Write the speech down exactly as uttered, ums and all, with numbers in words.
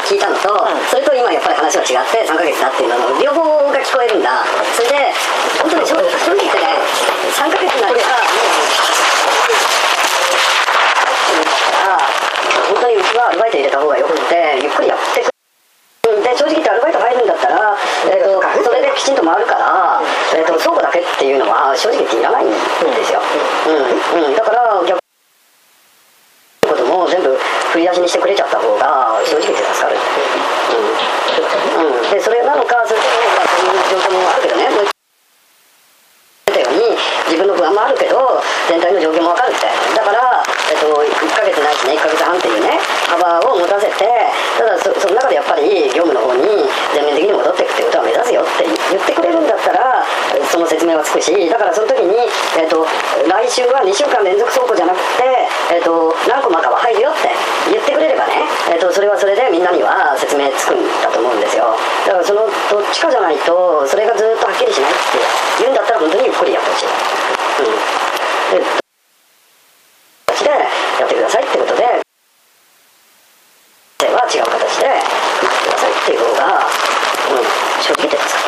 聞いたのと、うん、それと今やっぱり話が違ってさんかげつだっていうのの両方が聞こえるんだ。それで本当に正直言ってね、さんかげつになれば本当にうちはアルバイト入れた方がよくてゆっくりやってくる。で正直言ってアルバイト入るんだったら、えー、とそれできちんと回るから、えー、と倉庫だけっていうのは正直言っていらないんですよ、うんうん、だから逆ことも全部振り出しにしてくれちゃった方が正直言って助かる、うんうん、でそれなのかそれとも、まあ、そういう状況もあるけどね、もう言ったように自分の不安もあるけど全体の状況も分かるって。だから、えっと、いっかげつないしねいっかげつはんっていうね幅を持たせて、ただ そ, その中でやっぱり業務の方に全面的に戻っていくっていうことは目指すよって言ってくれるんだったらその説明はつくし、だからその時に、えっと、来週はにしゅうかん連続倉庫じゃなくて、えっと、何コマかは入るよって言ってくれればね、えっと、それはそれでみんなには説明つくんだと思うんですよ。だからそのどっちかじゃないとそれがずっとはっきりしないって言うんだったら本当にゆっくりやってほしい、うん、ででやってくださいってことでは違う形でやってくださいっていう方が、うん、正直言ってください。